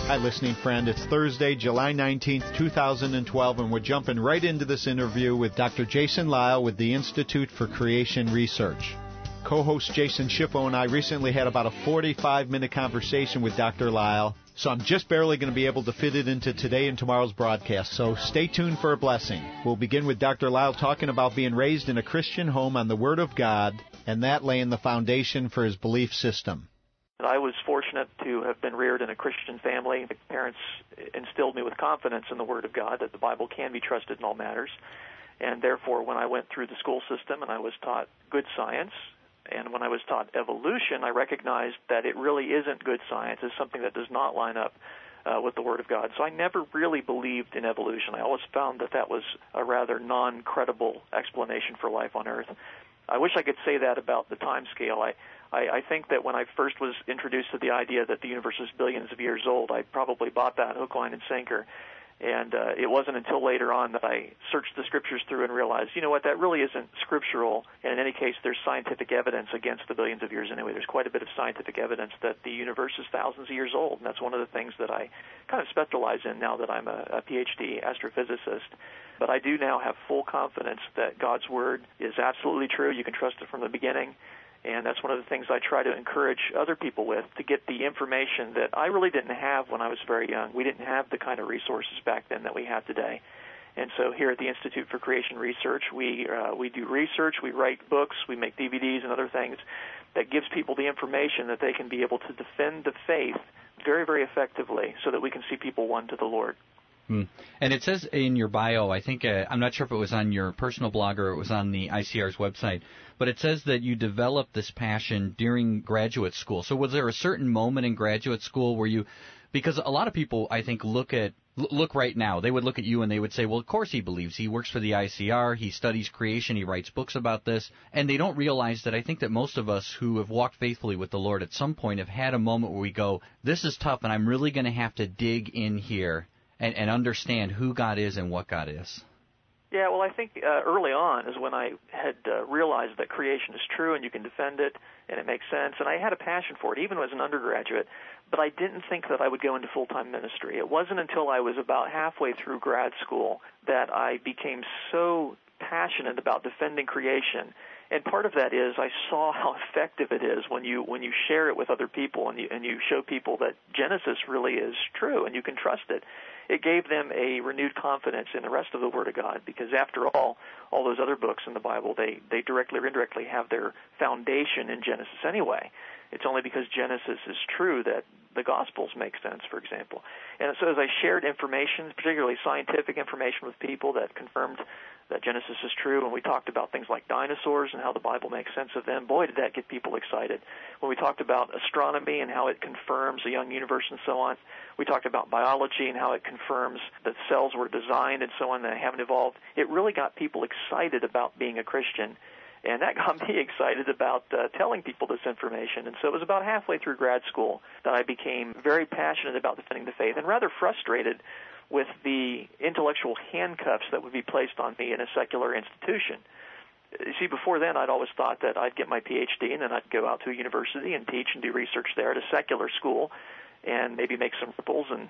Hi, listening friend. It's Thursday, July 19th, 2012, and we're jumping right into this interview with Dr. Jason Lisle with the Institute for Creation Research. Co-host Jason Schiffo and I recently had about a 45-minute conversation with Dr. Lisle, so I'm just barely going to be able to fit it into today and tomorrow's broadcast, so stay tuned for a blessing. We'll begin with Dr. Lisle talking about being raised in a Christian home on the Word of God, and that laying the foundation for his belief system. I was fortunate to have been reared in a Christian family. My parents instilled me with confidence in the Word of God, that the Bible can be trusted in all matters. And therefore, when I went through the school system and I was taught good science, and when I was taught evolution, I recognized that it really isn't good science. It's something that does not line up with the Word of God. So I never really believed in evolution. I always found that that was a rather non-credible explanation for life on Earth. I wish I could say that about the time scale. I think that when I first was introduced to the idea that the universe is billions of years old, I probably bought that hook, line, and sinker. And it wasn't until later on that I searched the Scriptures through and realized, you know what, that really isn't scriptural. And in any case, there's scientific evidence against the billions of years anyway. There's quite a bit of scientific evidence that the universe is thousands of years old. And that's one of the things that I kind of specialize in now that I'm a PhD astrophysicist. But I do now have full confidence that God's Word is absolutely true. You can trust it from the beginning. And that's one of the things I try to encourage other people with, to get the information that I really didn't have when I was very young. We didn't have the kind of resources back then that we have today. And so here at the Institute for Creation Research, we do research, we write books, we make DVDs and other things that gives people the information that they can be able to defend the faith very, very effectively so that we can see people won to the Lord. And it says in your bio, I think, I'm not sure if it was on your personal blog or it was on the ICR's website, but it says that you developed this passion during graduate school. So was there a certain moment in graduate school where you, because a lot of people, I think, look right now, they would look at you and they would say, well, of course he believes. He works for the ICR, he studies creation, he writes books about this, and they don't realize that I think that most of us who have walked faithfully with the Lord at some point have had a moment where we go, this is tough and I'm really going to have to dig in here and understand who God is and what God is. Yeah, well, I think early on is when I had realized that creation is true and you can defend it and it makes sense. And I had a passion for it, even as an undergraduate, but I didn't think that I would go into full-time ministry. It wasn't until I was about halfway through grad school that I became so passionate about defending creation. And part of that is I saw how effective it is when you share it with other people and you show people that Genesis really is true and you can trust it. It gave them a renewed confidence in the rest of the Word of God, because after all those other books in the Bible, they directly or indirectly have their foundation in Genesis anyway. It's only because Genesis is true that the Gospels make sense, for example. And so as I shared information, particularly scientific information with people that confirmed that Genesis is true, and we talked about things like dinosaurs and how the Bible makes sense of them, boy, did that get people excited. When we talked about astronomy and how it confirms a young universe and so on, we talked about biology and how it confirms that cells were designed and so on, that haven't evolved. It really got people excited about being a Christian. And that got me excited about telling people this information. And so it was about halfway through grad school that I became very passionate about defending the faith and rather frustrated with the intellectual handcuffs that would be placed on me in a secular institution. You see, before then, I'd always thought that I'd get my PhD and then I'd go out to a university and teach and do research there at a secular school and maybe make some ripples and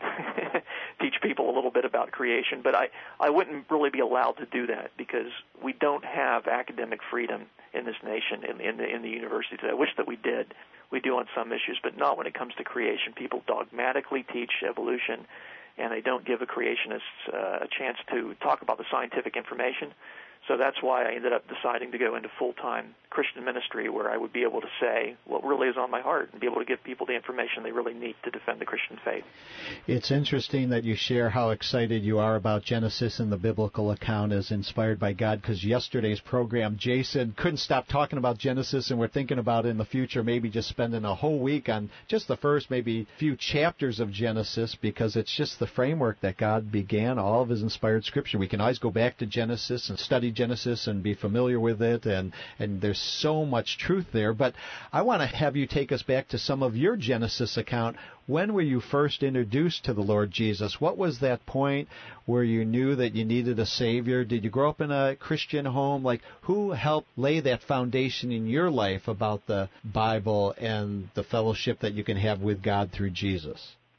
teach people a little bit about creation. But I wouldn't really be allowed to do that because we don't have academic freedom in this nation, in the universities. I wish that we did. We do on some issues, but not when it comes to creation. People dogmatically teach evolution, and they don't give a creationist a chance to talk about the scientific information. So that's why I ended up deciding to go into full-time Christian ministry, where I would be able to say what really is on my heart and be able to give people the information they really need to defend the Christian faith. It's interesting that you share how excited you are about Genesis and the biblical account as inspired by God, because yesterday's program, Jason couldn't stop talking about Genesis, and we're thinking about in the future maybe just spending a whole week on just the first maybe few chapters of Genesis, because it's just the framework that God began all of His inspired Scripture. We can always go back to Genesis and study Genesis and be familiar with it, and there's so much truth there. But I want to have you take us back to some of your Genesis account. When were you first introduced to the Lord Jesus? What was that point where you knew that you needed a Savior? Did you grow up in a Christian home? Like, who helped lay that foundation in your life about the Bible and the fellowship that you can have with God through Jesus?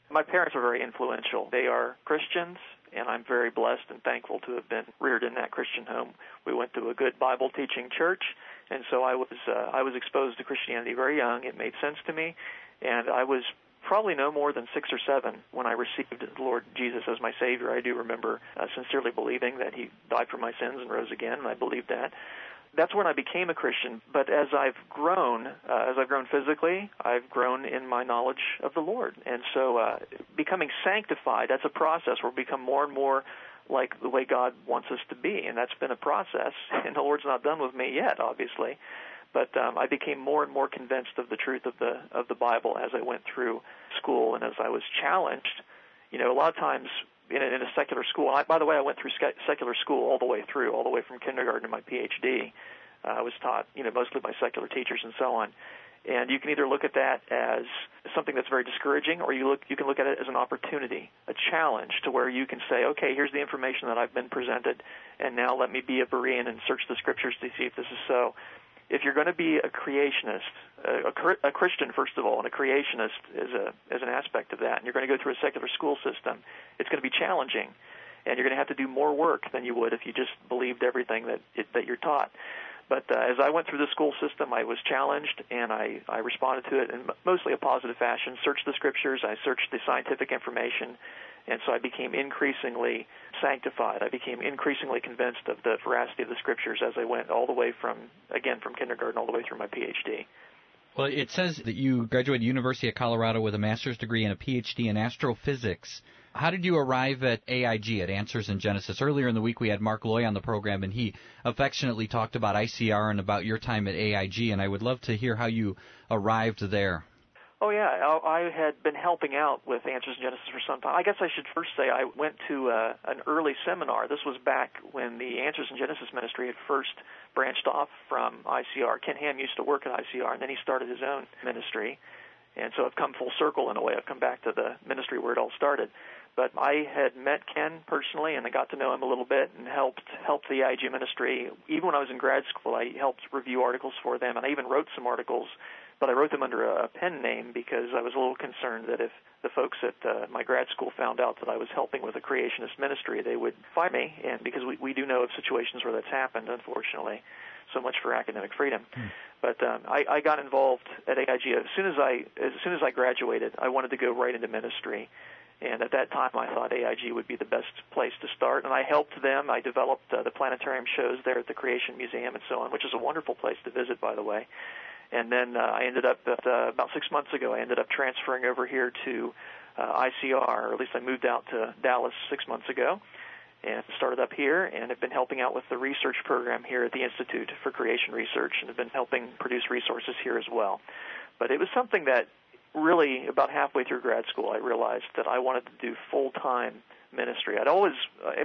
My parents are very influential. They are Christians, and I'm very blessed and thankful to have been reared in that Christian home. We went to a good Bible-teaching church, and so I was exposed to Christianity very young. It made sense to me, and I was probably no more than 6 or 7 when I received the Lord Jesus as my Savior. I do remember sincerely believing that He died for my sins and rose again, and I believed that. That's when I became a Christian. But as I've grown physically, I've grown in my knowledge of the Lord. And so becoming sanctified, that's a process where we become more and more like the way God wants us to be. And that's been a process, and the Lord's not done with me yet, obviously. But I became more and more convinced of the truth of the Bible as I went through school and as I was challenged. You know, a lot of times in a secular school. By the way, I went through secular school all the way from kindergarten to my PhD. I was taught, mostly by secular teachers and so on. And you can either look at that as something that's very discouraging, or you can look at it as an opportunity, a challenge, to where you can say, okay, here's the information that I've been presented, and now let me be a Berean and search the Scriptures to see if this is so. If you're going to be a creationist, a Christian first of all, and a creationist as an aspect of that, and you're going to go through a secular school system, it's going to be challenging, and you're going to have to do more work than you would if you just believed everything that you're taught. But as I went through the school system, I was challenged, and I responded to it in mostly a positive fashion, searched the Scriptures, I searched the scientific information, and so I became increasingly sanctified. I became increasingly convinced of the veracity of the Scriptures as I went all the way from kindergarten all the way through my PhD. Well, it says that you graduated University of Colorado with a master's degree and a PhD in astrophysics. How did you arrive at AIG, at Answers in Genesis? Earlier in the week we had Mark Loy on the program, and he affectionately talked about ICR and about your time at AIG, and I would love to hear how you arrived there. Oh, yeah. I had been helping out with Answers in Genesis for some time. I guess I should first say I went to an early seminar. This was back when the Answers in Genesis ministry had first branched off from ICR. Ken Ham used to work at ICR, and then he started his own ministry. And so I've come full circle in a way. I've come back to the ministry where it all started. But I had met Ken personally, and I got to know him a little bit and helped the AIG ministry. Even when I was in grad school, I helped review articles for them, and I even wrote some articles, but I wrote them under a pen name because I was a little concerned that if the folks at my grad school found out that I was helping with a creationist ministry, they would fire me, and because we do know of situations where that's happened, unfortunately. So much for academic freedom. But I got involved at AIG as soon as I graduated. I wanted to go right into ministry. And at that time, I thought AIG would be the best place to start. And I helped them. I developed the planetarium shows there at the Creation Museum and so on, which is a wonderful place to visit, by the way. And then I ended up, about 6 months ago, I ended up transferring over here to ICR, or at least I moved out to Dallas 6 months ago and started up here, and have been helping out with the research program here at the Institute for Creation Research, and have been helping produce resources here as well. But it was something that really, about halfway through grad school, I realized that I wanted to do full-time ministry. I've always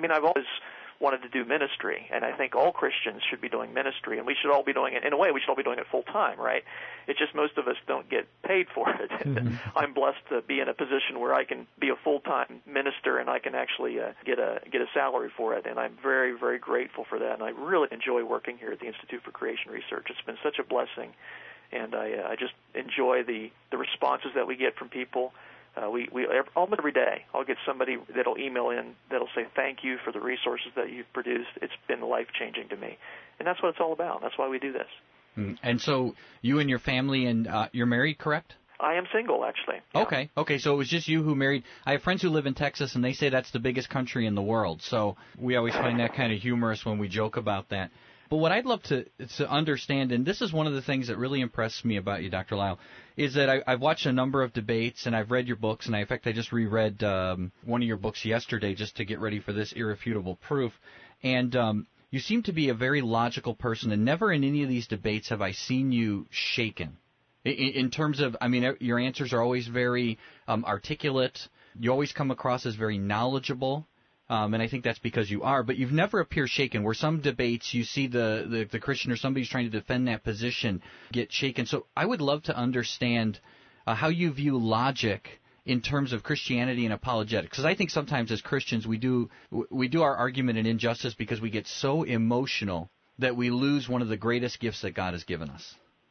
wanted to do ministry, and I think all Christians should be doing ministry, and we should all be doing it, in a way, we should all be doing it full-time, right? It's just most of us don't get paid for it. Mm-hmm. I'm blessed to be in a position where I can be a full-time minister, and I can actually get a salary for it, and I'm very, very grateful for that, and I really enjoy working here at the Institute for Creation Research. It's been such a blessing. And I just enjoy the responses that we get from people. Almost every day I'll get somebody that'll email in that'll say thank you for the resources that you've produced. It's been life-changing to me. And that's what it's all about. That's why we do this. And so you and your family, and you're married, correct? I am single, actually. Yeah. Okay, so it was just you who married. I have friends who live in Texas, and they say that's the biggest country in the world. So we always find that kind of humorous when we joke about that. But what I'd love to understand, and this is one of the things that really impressed me about you, Dr. Lisle, is that I've watched a number of debates, and I've read your books, and in fact I just reread one of your books yesterday just to get ready for this Irrefutable Proof. And you seem to be a very logical person, and never in any of these debates have I seen you shaken. In terms of, your answers are always very articulate. You always come across as very knowledgeable. And I think that's because you are, but you've never appeared shaken. Where some debates you see the Christian or somebody's trying to defend that position get shaken. So I would love to understand how you view logic in terms of Christianity and apologetics, because I think sometimes as Christians we do our argument in injustice because we get so emotional that we lose one of the greatest gifts that God has given us.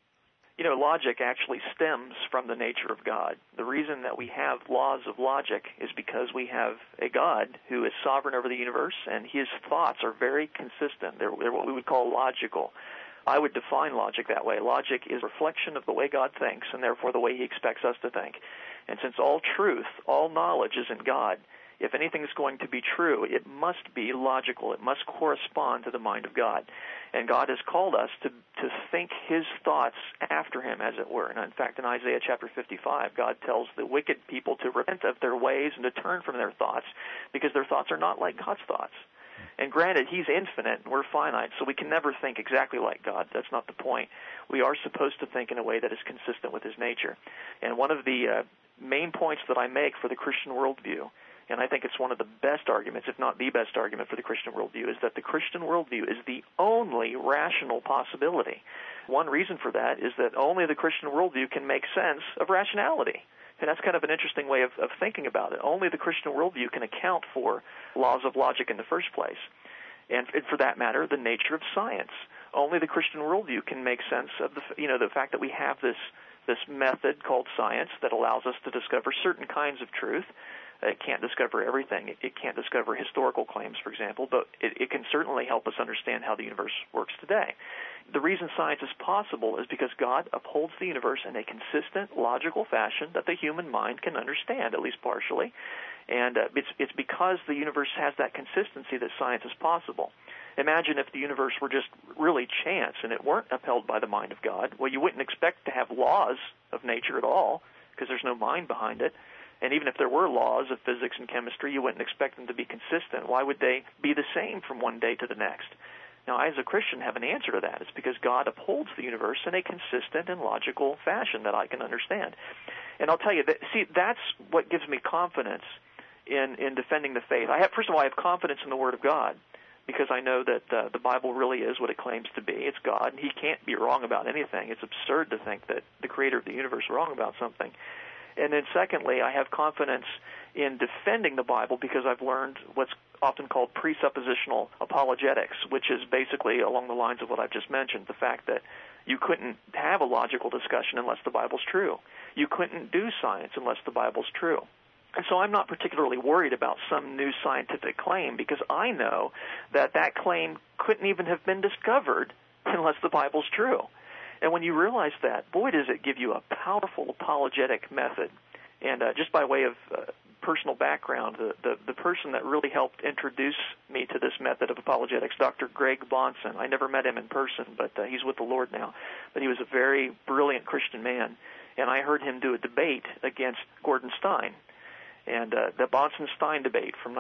logic actually stems from the nature of God. The reason that we have laws of logic is because we have a God who is sovereign over the universe, and his thoughts are very consistent. They're what we would call logical. I would define logic that way. Logic is a reflection of the way God thinks, and therefore the way he expects us to think. And since all truth, all knowledge is in God, if anything is going to be true, it must be logical. It must correspond to the mind of God. And God has called us to think his thoughts after him, as it were. And in fact, in Isaiah chapter 55, God tells the wicked people to repent of their ways and to turn from their thoughts, because their thoughts are not like God's thoughts. And granted, he's infinite and we're finite, so we can never think exactly like God. That's not the point. We are supposed to think in a way that is consistent with his nature. And one of the main points that I make for the Christian worldview, and I think it's one of the best arguments, if not the best argument for the Christian worldview, is that the Christian worldview is the only rational possibility. One reason for that is that only the Christian worldview can make sense of rationality. And that's kind of an interesting way of thinking about it. Only the Christian worldview can account for laws of logic in the first place. And for that matter, the nature of science. Only the Christian worldview can make sense of the fact that we have this method called science that allows us to discover certain kinds of truth. It can't discover everything. It can't discover historical claims, for example, but it can certainly help us understand how the universe works today. The reason science is possible is because God upholds the universe in a consistent, logical fashion that the human mind can understand, at least partially. And it's because the universe has that consistency that science is possible. Imagine if the universe were just really chance and it weren't upheld by the mind of God. Well, you wouldn't expect to have laws of nature at all because there's no mind behind it. And even if there were laws of physics and chemistry, you wouldn't expect them to be consistent. Why would they be the same from one day to the next? Now, I, as a Christian, have an answer to that. It's because God upholds the universe in a consistent and logical fashion that I can understand. And I'll tell you, that's what gives me confidence in defending the faith. First of all, I have confidence in the Word of God because I know that the Bible really is what it claims to be. It's God. He can't be wrong about anything. It's absurd to think that the Creator of the universe is wrong about something. And then secondly, I have confidence in defending the Bible because I've learned what's often called presuppositional apologetics, which is basically along the lines of what I've just mentioned, the fact that you couldn't have a logical discussion unless the Bible's true. You couldn't do science unless the Bible's true. And so I'm not particularly worried about some new scientific claim because I know that claim couldn't even have been discovered unless the Bible's true. And when you realize that, boy, does it give you a powerful apologetic method. And just by way of personal background, the person that really helped introduce me to this method of apologetics, Dr. Greg Bahnsen. I never met him in person, but he's with the Lord now. But he was a very brilliant Christian man. And I heard him do a debate against Gordon Stein. And the Bahnsen-Stein debate from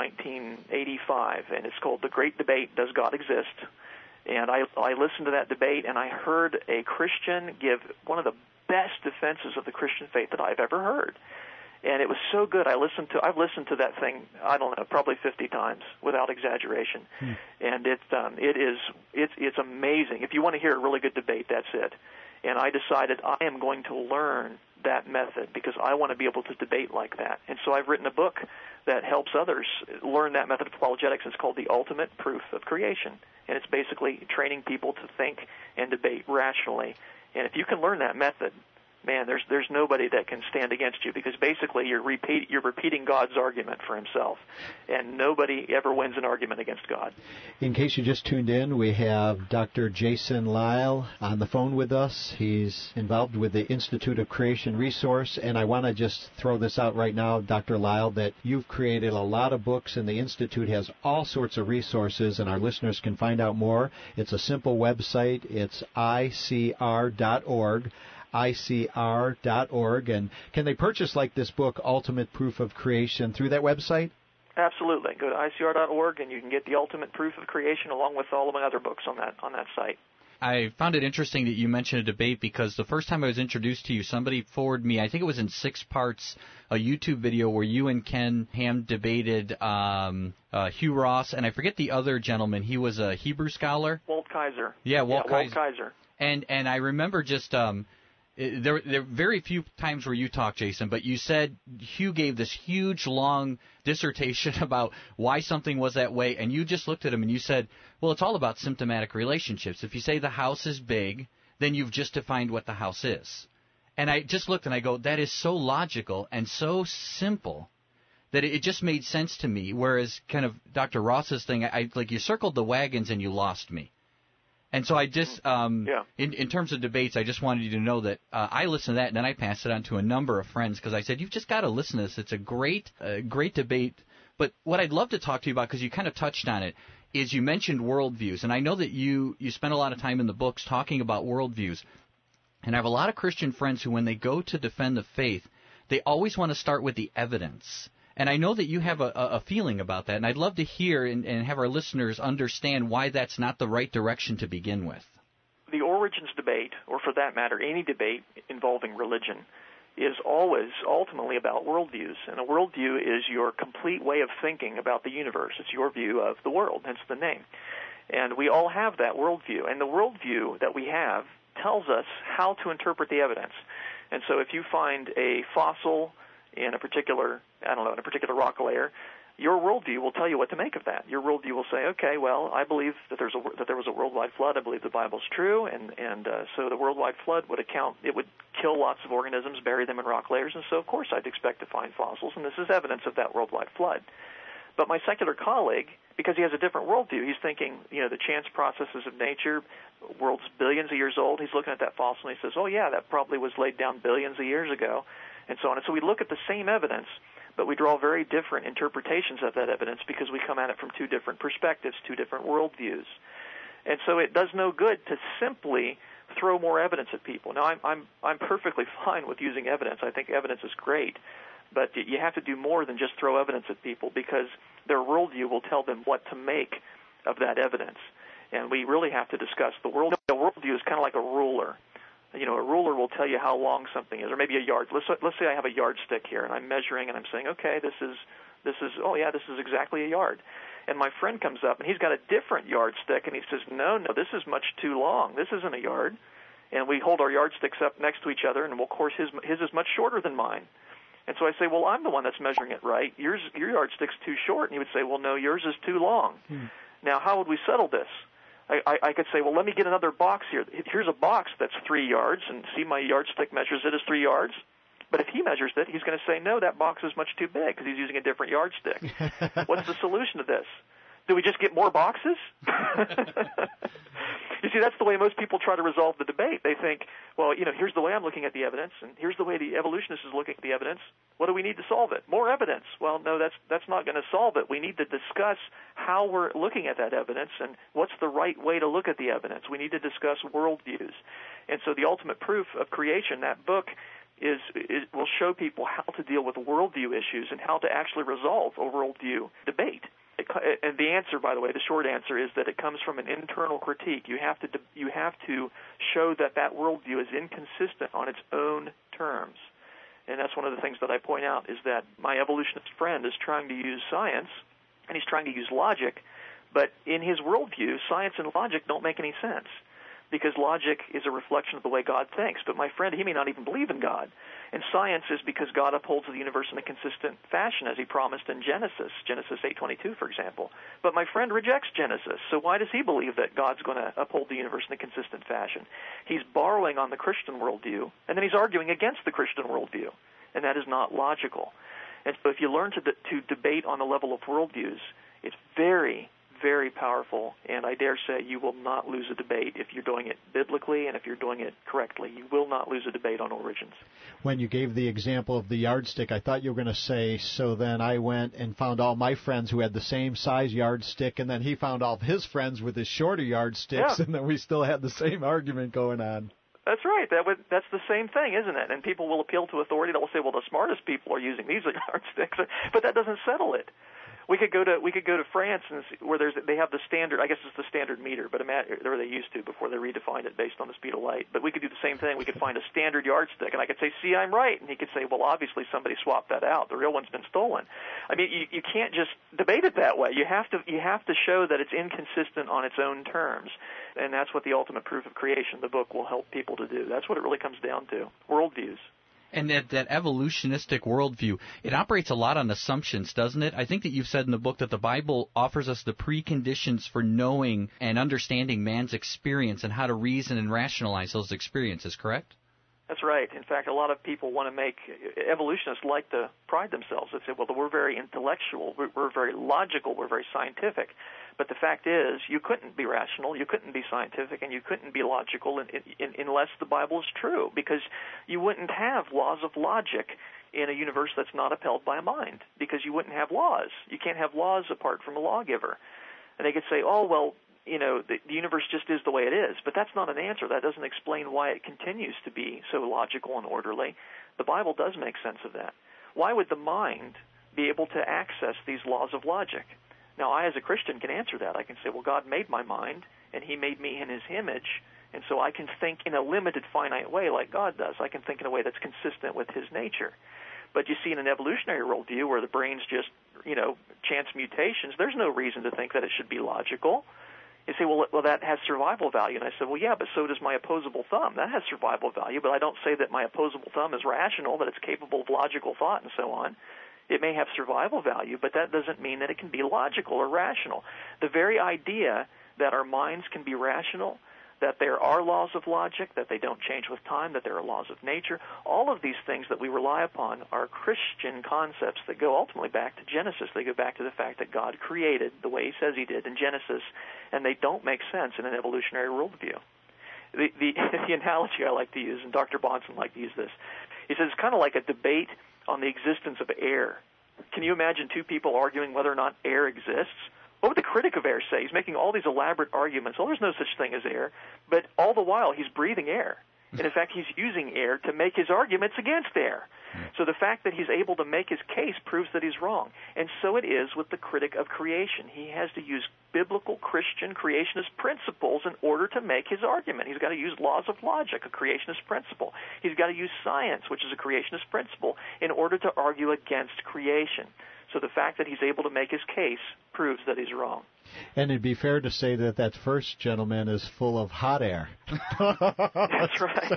1985. And it's called The Great Debate, Does God Exist? And I listened to that debate, and I heard a Christian give one of the best defenses of the Christian faith that I've ever heard. And it was so good. I've listened to that thing, I don't know, probably 50 times without exaggeration. And it's amazing. If you want to hear a really good debate, that's it. And I decided I am going to learn that method because I want to be able to debate like that. And so I've written a book that helps others learn that method of apologetics. It's called The Ultimate Proof of Creation. And it's basically training people to think and debate rationally. And if you can learn that method, man, there's nobody that can stand against you because basically you're repeating God's argument for himself. And nobody ever wins an argument against God. In case you just tuned in, we have Dr. Jason Lisle on the phone with us. He's involved with the Institute of Creation Resource. And I want to just throw this out right now, Dr. Lisle, that you've created a lot of books and the Institute has all sorts of resources and our listeners can find out more. It's a simple website. It's icr.org. icr.org. And can they purchase like this book, Ultimate Proof of Creation, through that website? Absolutely. Go to icr.org and you can get the Ultimate Proof of Creation along with all of my other books on that site. I found it interesting that you mentioned a debate because the first time I was introduced to you, somebody forwarded me, I think it was in 6 parts, a YouTube video where you and Ken Ham debated Hugh Ross, and I forget the other gentleman. He was a Hebrew scholar. Walt Kaiser. Yeah, Walt Kaiser. And I remember just there are very few times where you talk, Jason, but you said Hugh gave this huge, long dissertation about why something was that way, and you just looked at him and you said, well, it's all about symptomatic relationships. If you say the house is big, then you've just defined what the house is. And I just looked and I go, that is so logical and so simple that it just made sense to me, whereas kind of Dr. Ross's thing, like you circled the wagons and you lost me. And so I just, in terms of debates, I just wanted you to know that I listened to that, and then I passed it on to a number of friends because I said, you've just got to listen to this. It's a great debate. But what I'd love to talk to you about, because you kind of touched on it, is you mentioned worldviews. And I know that you spend a lot of time in the books talking about worldviews. And I have a lot of Christian friends who, when they go to defend the faith, they always want to start with the evidence. And I know that you have a feeling about that, and I'd love to hear and have our listeners understand why that's not the right direction to begin with. The origins debate, or for that matter, any debate involving religion, is always ultimately about worldviews. And a worldview is your complete way of thinking about the universe. It's your view of the world, hence the name. And we all have that worldview. And the worldview that we have tells us how to interpret the evidence. And so if you find a fossil in a particular rock layer, your worldview will tell you what to make of that. Your worldview will say, okay, well, I believe that there was a worldwide flood. I believe the Bible's true, and so the worldwide flood would kill lots of organisms, bury them in rock layers, and so of course I'd expect to find fossils, and this is evidence of that worldwide flood. But my secular colleague, because he has a different worldview, he's thinking, the chance processes of nature, world's billions of years old. He's looking at that fossil and he says, oh yeah, that probably was laid down billions of years ago, and so on. And so we look at the same evidence, but we draw very different interpretations of that evidence because we come at it from two different perspectives, two different worldviews. And so it does no good to simply throw more evidence at people. Now, I'm perfectly fine with using evidence. I think evidence is great, but you have to do more than just throw evidence at people because their worldview will tell them what to make of that evidence. And we really have to discuss the worldview. The worldview is kind of like a ruler. A ruler will tell you how long something is, or maybe a yard. Let's say I have a yardstick here, and I'm measuring, and I'm saying, okay, this is exactly a yard. And my friend comes up, and he's got a different yardstick, and he says, no, this is much too long. This isn't a yard. And we hold our yardsticks up next to each other, and of course his is much shorter than mine. And so I say, well, I'm the one that's measuring it right. Your yardstick's too short. And he would say, well, no, yours is too long. Now, how would we settle this? I could say, well, let me get another box here. Here's a box that's 3 yards, and see my yardstick measures it as 3 yards. But if he measures it, he's going to say, no, that box is much too big because he's using a different yardstick. What's the solution to this? Do we just get more boxes? You see, that's the way most people try to resolve the debate. They think, well, here's the way I'm looking at the evidence, and here's the way the evolutionist is looking at the evidence. What do we need to solve it? More evidence. Well, no, that's not going to solve it. We need to discuss how we're looking at that evidence and what's the right way to look at the evidence. We need to discuss worldviews. And so the ultimate proof of creation, that book, will show people how to deal with worldview issues and how to actually resolve a worldview debate. And the answer, by the way, the short answer is that it comes from an internal critique. You have to show that worldview is inconsistent on its own terms. And that's one of the things that I point out is that my evolutionist friend is trying to use science, and he's trying to use logic, but in his worldview, science and logic don't make any sense because logic is a reflection of the way God thinks. But my friend, he may not even believe in God. And science is because God upholds the universe in a consistent fashion as he promised in Genesis 8:22, for example. But my friend rejects Genesis. So why does he believe that God's going to uphold the universe in a consistent fashion? He's borrowing on the Christian worldview, and then he's arguing against the Christian worldview. And that is not logical. And so if you learn to debate on the level of worldviews, it's very, very powerful, and I dare say you will not lose a debate if you're doing it biblically and if you're doing it correctly. You will not lose a debate on origins. When you gave the example of the yardstick, I thought you were going to say, so then I went and found all my friends who had the same size yardstick, and then he found all of his friends with his shorter yardsticks, and then we still had the same argument going on. That's right. That's the same thing, isn't it? And people will appeal to authority. They'll say, well, the smartest people are using these yardsticks, but that doesn't settle it. We could go to France and where they have the standard. I guess it's the standard meter, but or they used to before they redefined it based on the speed of light. But we could do the same thing. We could find a standard yardstick, and I could say, "See, I'm right," and he could say, "Well, obviously somebody swapped that out. The real one's been stolen." I mean, you can't just debate it that way. You have to show that it's inconsistent on its own terms, and that's what the ultimate proof of creation, the book, will help people to do. That's what it really comes down to: worldviews. And that evolutionistic worldview, it operates a lot on assumptions, doesn't it? I think that you've said in the book that the Bible offers us the preconditions for knowing and understanding man's experience and how to reason and rationalize those experiences, correct? That's right. In fact, a lot of people want to make evolutionists like to pride themselves. They say, well, we're very intellectual, we're very logical, we're very scientific. But the fact is, you couldn't be rational, you couldn't be scientific, and you couldn't be logical unless the Bible is true, because you wouldn't have laws of logic in a universe that's not upheld by a mind, because you wouldn't have laws. You can't have laws apart from a lawgiver. And they could say, oh, well, the universe just is the way it is. But that's not an answer. That doesn't explain why it continues to be so logical and orderly. The Bible does make sense of that. Why would the mind be able to access these laws of logic? Now, I as a Christian can answer that. I can say, well, God made my mind, and he made me in his image, and so I can think in a limited, finite way like God does. I can think in a way that's consistent with his nature. But you see, in an evolutionary worldview where the brain's just, chance mutations, there's no reason to think that it should be logical. You say, well, that has survival value. And I said, well, yeah, but so does my opposable thumb. That has survival value, but I don't say that my opposable thumb is rational, that it's capable of logical thought and so on. It may have survival value, but that doesn't mean that it can be logical or rational. The very idea that our minds can be rational, that there are laws of logic, that they don't change with time, that there are laws of nature, all of these things that we rely upon are Christian concepts that go ultimately back to Genesis. They go back to the fact that God created the way he says he did in Genesis, and they don't make sense in an evolutionary worldview. The analogy I like to use, and Dr. Bahnsen liked to use this, he says it's kind of like a debate on the existence of air. Can you imagine two people arguing whether or not air exists? What would the critic of air say? He's making all these elaborate arguments. Oh, there's no such thing as air. But all the while, he's breathing air. And in fact, he's using air to make his arguments against air. So the fact that he's able to make his case proves that he's wrong. And so it is with the critic of creation. He has to use biblical Christian creationist principles in order to make his argument. He's got to use laws of logic, a creationist principle. He's got to use science, which is a creationist principle, in order to argue against creation. So the fact that he's able to make his case proves that he's wrong. And it'd be fair to say that first gentleman is full of hot air. That's right.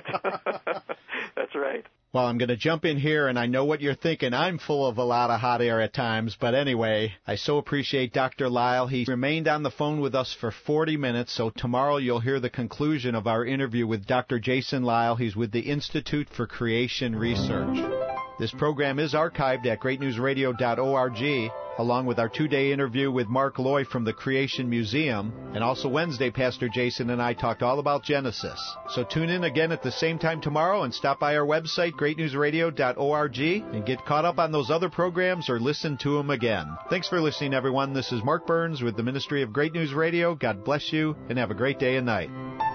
That's right. Well, I'm going to jump in here, and I know what you're thinking. I'm full of a lot of hot air at times. But anyway, I so appreciate Dr. Lisle. He remained on the phone with us for 40 minutes, so tomorrow you'll hear the conclusion of our interview with Dr. Jason Lisle. He's with the Institute for Creation Research. This program is archived at greatnewsradio.org, along with our 2-day interview with Mark Loy from the Creation Museum. And also Wednesday, Pastor Jason and I talked all about Genesis. So tune in again at the same time tomorrow and stop by our website, greatnewsradio.org, and get caught up on those other programs or listen to them again. Thanks for listening, everyone. This is Mark Burns with the Ministry of Great News Radio. God bless you, and have a great day and night.